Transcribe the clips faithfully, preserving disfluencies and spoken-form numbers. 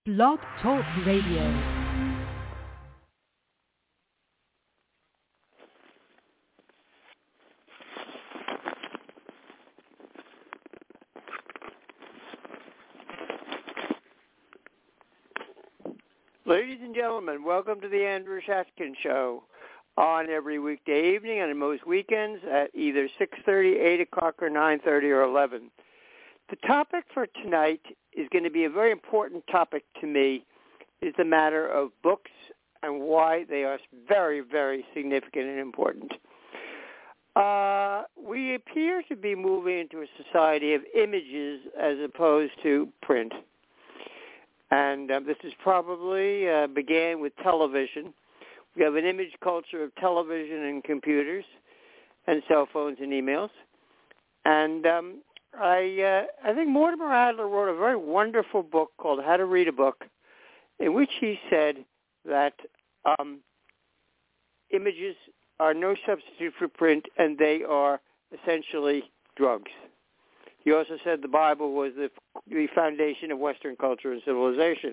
Blog Talk Radio. Ladies and gentlemen, welcome to the Andrew Shatkin Show, on every weekday evening and most weekends at either six thirty, eight o'clock, or nine thirty, or eleven. The topic for tonight is going to be a very important topic to me. It's the matter of books and why they are very, very significant and important. Uh, we appear to be moving into a society of images as opposed to print. And uh, this is probably uh, began with television. We have an image culture of television and computers and cell phones and emails. And um, I uh, I think Mortimer Adler wrote a very wonderful book called How to Read a Book, in which he said that um, images are no substitute for print, and they are essentially drugs. He also said the Bible was the, the foundation of Western culture and civilization.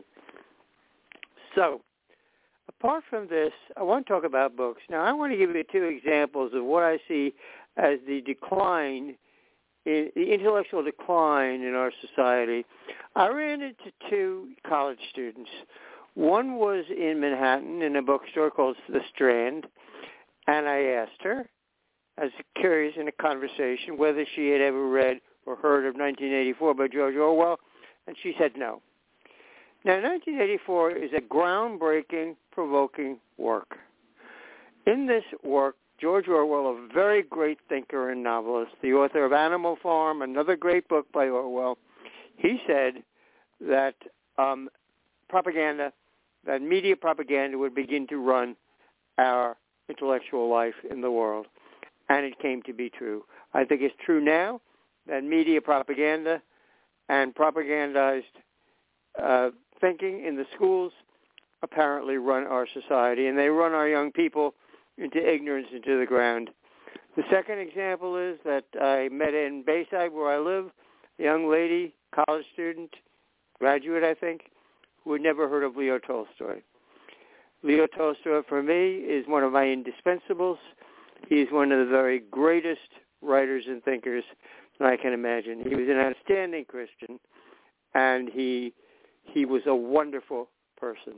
So, apart from this, I want to talk about books. Now, I want to give you two examples of what I see as the decline, in, the intellectual decline in our society. I ran into two college students. One was in Manhattan in a bookstore called The Strand, and I asked her, as curious in a conversation, whether she had ever read or heard of nineteen eighty-four by George Orwell, and she said no. Now, nineteen eighty-four is a groundbreaking, provoking work. In this work, George Orwell, a very great thinker and novelist, the author of Animal Farm, another great book by Orwell, he said that um, propaganda, that media propaganda would begin to run our intellectual life in the world, and it came to be true. I think it's true now that media propaganda and propagandized uh, thinking in the schools apparently run our society, and they run our young people into ignorance, into the ground. The second example is that I met in Bayside, where I live, a young lady, college student, graduate, I think, who had never heard of Leo Tolstoy. Leo Tolstoy, for me, is one of my indispensables. He's one of the very greatest writers and thinkers I can imagine. He was an outstanding Christian, and he he was a wonderful person.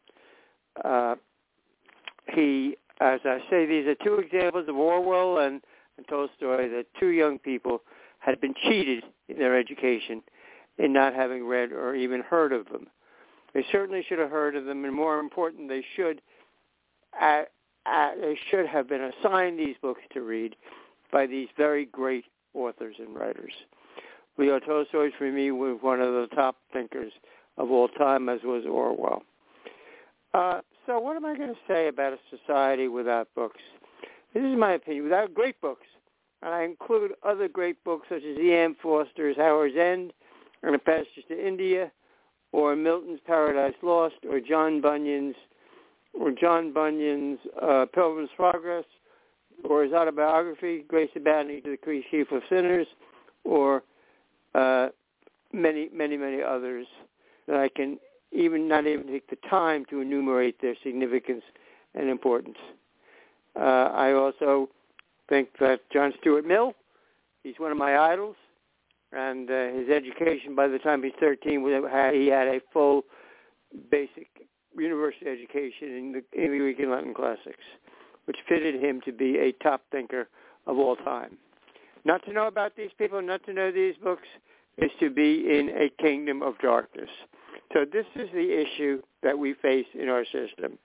Uh, he, as I say, these are two examples of Orwell and, and Tolstoy, that two young people had been cheated in their education in not having read or even heard of them. They certainly should have heard of them, and more important, they should uh, uh, they should have been assigned these books to read by these very great authors and writers. Leo Tolstoy, for me, was one of the top thinkers of all time, as was Orwell. Uh, so what am I going to say about a society without books? This is my opinion. Without great books, and I include other great books such as E M Forster's Howards End, and A Passage to India, or Milton's Paradise Lost, or John Bunyan's, or John Bunyan's uh, Pilgrim's Progress, or his autobiography, Grace Abounding to the Chief of Sinners, or uh, many, many, many others that I can even not even take the time to enumerate their significance and importance. Uh, I also think that John Stuart Mill, he's one of my idols, and uh, his education, by the time he's thirteen, he had a full basic university education in the, in the Greek and Latin classics, which fitted him to be a top thinker of all time. Not to know about these people, not to know these books, is to be in a kingdom of darkness. So this is the issue that we face in our system.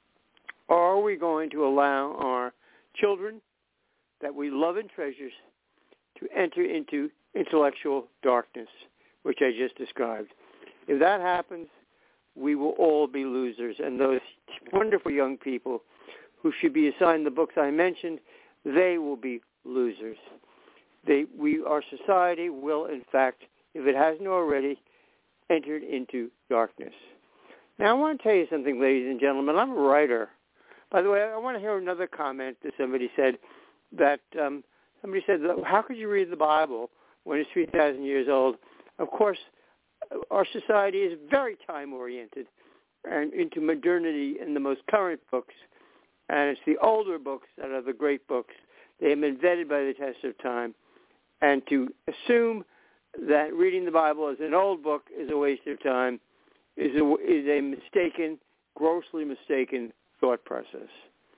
Are we going to allow our children that we love and treasure to enter into intellectual darkness, which I just described? If that happens, we will all be losers, and those wonderful young people who should be assigned the books I mentioned, they will be losers. They, we, our society will, in fact, if it hasn't already, entered into darkness. Now, I want to tell you something, ladies and gentlemen. I'm a writer. By the way, I want to hear another comment that somebody said, that um, somebody said, how could you read the Bible when it's three thousand years old? Of course, our society is very time-oriented and into modernity in the most current books, and it's the older books that are the great books. They have been vetted by the test of time, and to assume that reading the Bible as an old book is a waste of time is a, is a mistaken, grossly mistaken thought process.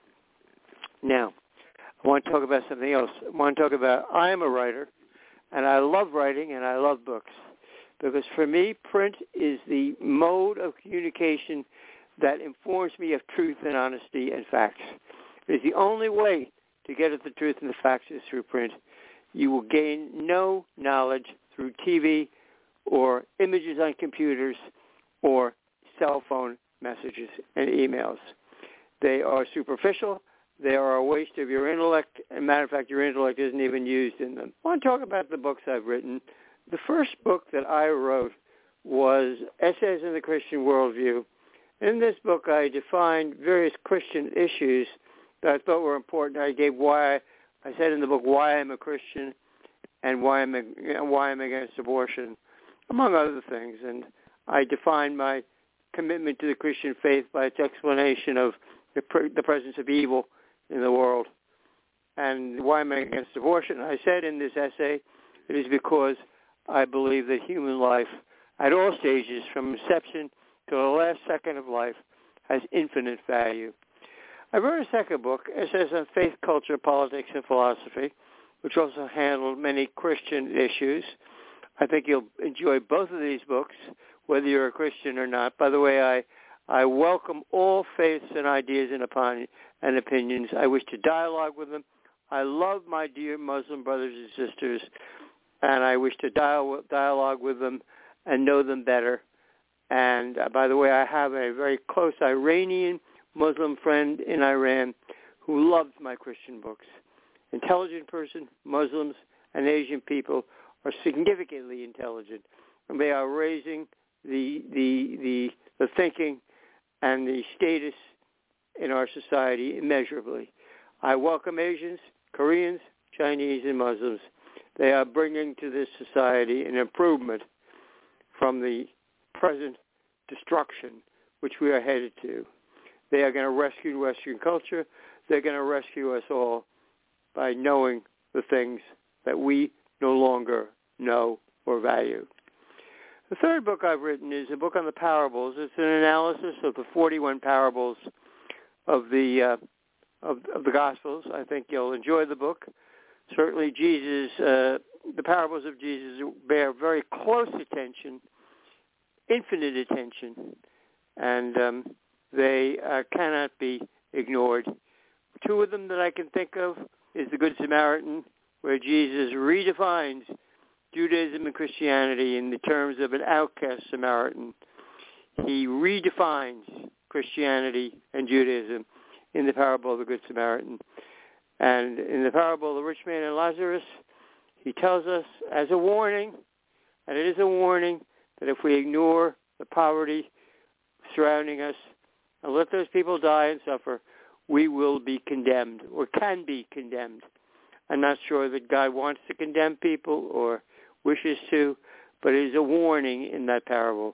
Now, I want to talk about something else. I want to talk about I am a writer, and I love writing, and I love books. Because for me, print is the mode of communication that informs me of truth and honesty and facts. It is the only way to get at the truth and the facts is through print. You will gain no knowledge through T V or images on computers or cell phone messages and emails. They are superficial. They are a waste of your intellect. As a matter of fact, your intellect isn't even used in them. I want to talk about the books I've written. The first book that I wrote was Essays in the Christian Worldview. In this book, I defined various Christian issues that I thought were important. I gave why, I said in the book why I'm a Christian and why I'm, why I'm against abortion, among other things. And I defined my commitment to the Christian faith by its explanation of the, pre- the presence of evil in the world. And why I'm against abortion, I said in this essay, it is because I believe that human life at all stages, from inception to the last second of life, has infinite value. I wrote a second book, Essays on Faith, Culture, Politics, and Philosophy, which also handled many Christian issues. I think you'll enjoy both of these books, whether you're a Christian or not. By the way, I, I welcome all faiths and ideas and, upon, and opinions. I wish to dialogue with them. I love my dear Muslim brothers and sisters, and I wish to dial- dialogue with them and know them better. And uh, by the way, I have a very close Iranian Muslim friend in Iran who loves my Christian books. Intelligent person, Muslims and Asian people are significantly intelligent, and they are raising the the the, the thinking and the status in our society immeasurably. I welcome Asians, Koreans, Chinese, and Muslims. They are bringing to this society an improvement from the present destruction which we are headed to. They are going to rescue Western culture. They're going to rescue us all by knowing the things that we no longer know or value. The third book I've written is a book on the parables. It's an analysis of the forty-one parables of the uh, of, of the Gospels. I think you'll enjoy the book. Certainly, Jesus, uh, the parables of Jesus bear very close attention, infinite attention, and um, they uh, cannot be ignored. Two of them that I can think of is the Good Samaritan, where Jesus redefines Judaism and Christianity in the terms of an outcast Samaritan. He redefines Christianity and Judaism in the parable of the Good Samaritan. And in the parable of the rich man and Lazarus, he tells us as a warning, and it is a warning, that if we ignore the poverty surrounding us and let those people die and suffer, we will be condemned or can be condemned. I'm not sure that God wants to condemn people or wishes to, but it is a warning in that parable.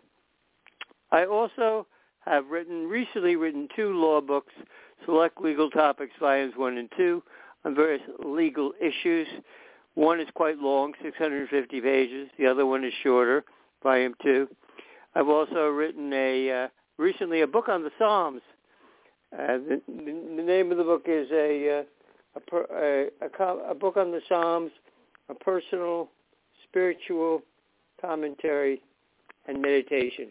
I also have written, recently written two law books, Select Legal Topics, Volumes one and two, on various legal issues. One is quite long, six hundred fifty pages. The other one is shorter, Volume two. I've also written a uh, recently a book on the Psalms. Uh, the, the name of the book is a, uh, a, per, a, a, a book on the Psalms, a personal, spiritual commentary and meditation.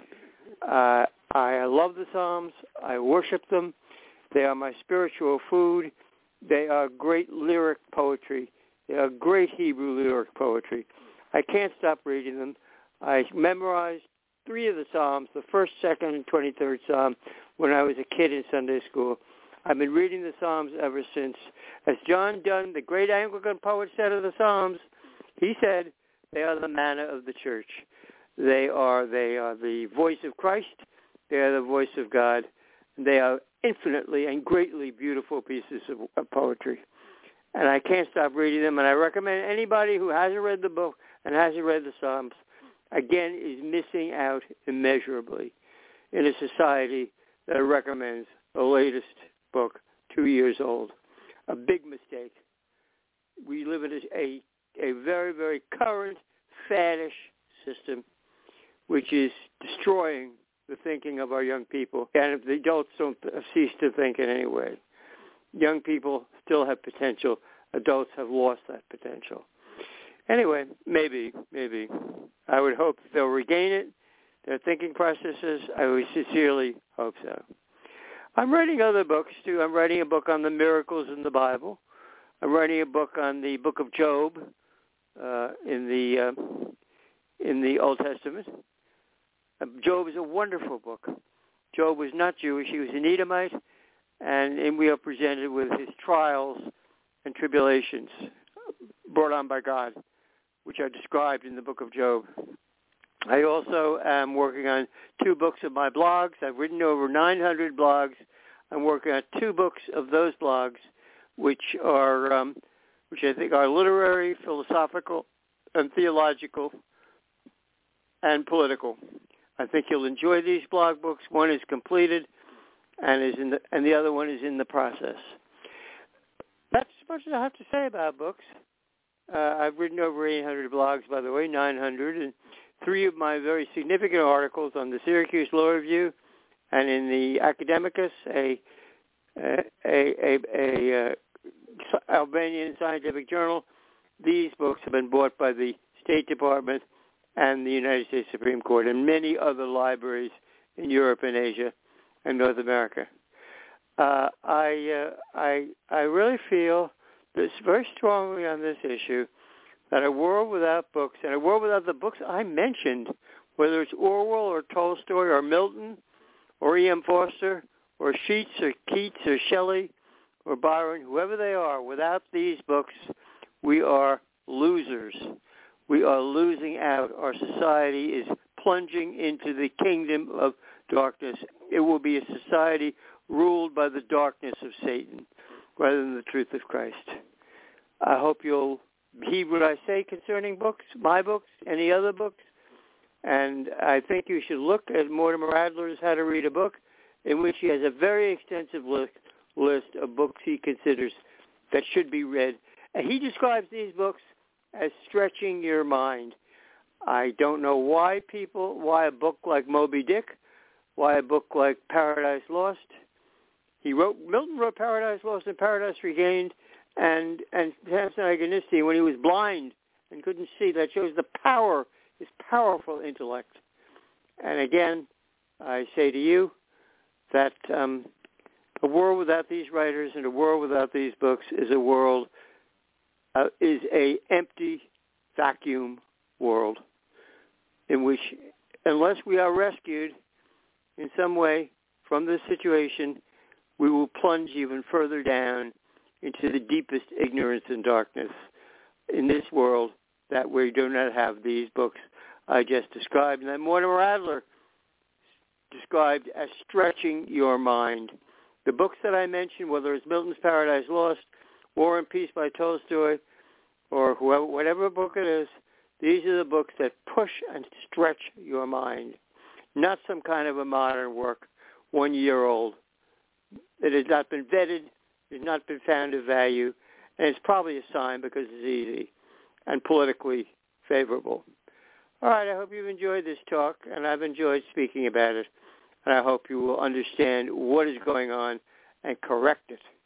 Uh, I love the Psalms. I worship them. They are my spiritual food. They are great lyric poetry. They are great Hebrew lyric poetry. I can't stop reading them. I memorized three of the Psalms, the first, second, and twenty-third Psalm, when I was a kid in Sunday school. I've been reading the Psalms ever since. As John Donne, the great Anglican poet, said of the Psalms, he said, they are the manna of the church. They are they are the voice of Christ. They are the voice of God. And they are infinitely and greatly beautiful pieces of, of poetry. And I can't stop reading them. And I recommend anybody who hasn't read the book and hasn't read the Psalms again, is missing out immeasurably in a society that recommends the latest book, two years old. A big mistake. We live in a, a very, very current, faddish system, which is destroying the thinking of our young people. And if the adults don't cease to think in any way. Young people still have potential. Adults have lost that potential. Anyway, maybe, maybe. I would hope they'll regain it. Their thinking processes, I would sincerely hope so. I'm writing other books, too. I'm writing a book on the miracles in the Bible. I'm writing a book on the book of Job uh, in the uh, in the Old Testament. Uh, Job is a wonderful book. Job was not Jewish. He was an Edomite, and, and we are presented with his trials and tribulations brought on by God, which are described in the book of Job. I also am working on two books of my blogs. I've written over nine hundred blogs. I'm working on two books of those blogs, which are, um, which I think are literary, philosophical, and theological, and political. I think you'll enjoy these blog books. One is completed, and is in the, and the other one is in the process. That's as much as I have to say about books. Uh, I've written over eight hundred blogs, by the way, nine hundred, and three of my very significant articles on the Syracuse Law Review and in the Academicus, a a a, a, a uh, Albanian scientific journal. These books have been bought by the State Department and the United States Supreme Court and many other libraries in Europe and Asia and North America. Uh, I uh, I I really feel this very strongly on this issue, that a world without books, and a world without the books I mentioned, whether it's Orwell or Tolstoy or Milton or E M Forster or Sheets or Keats or Shelley or Byron, whoever they are, without these books, we are losers. We are losing out. Our society is plunging into the kingdom of darkness. It will be a society ruled by the darkness of Satan rather than the truth of Christ. I hope you'll heed what I say concerning books, my books, any other books. And I think you should look at Mortimer Adler's How to Read a Book, in which he has a very extensive list, list of books he considers that should be read. And he describes these books as stretching your mind. I don't know why people, why a book like Moby Dick, why a book like Paradise Lost. He wrote, Milton wrote Paradise Lost and Paradise Regained, and and Samson Agonistes when he was blind and couldn't see. That shows the power, his powerful intellect. And again, I say to you that um, a world without these writers and a world without these books is a world, uh, is a empty vacuum world in which, unless we are rescued in some way from this situation, we will plunge even further down into the deepest ignorance and darkness in this world that we do not have these books I just described. And that Mortimer Adler described as stretching your mind. The books that I mentioned, whether it's Milton's Paradise Lost, War and Peace by Tolstoy, or whoever, whatever book it is, these are the books that push and stretch your mind, not some kind of a modern work, one year old. It has not been vetted, it has not been found of value, and it's probably a sign because it's easy and politically favorable. All right, I hope you've enjoyed this talk, and I've enjoyed speaking about it, and I hope you will understand what is going on and correct it.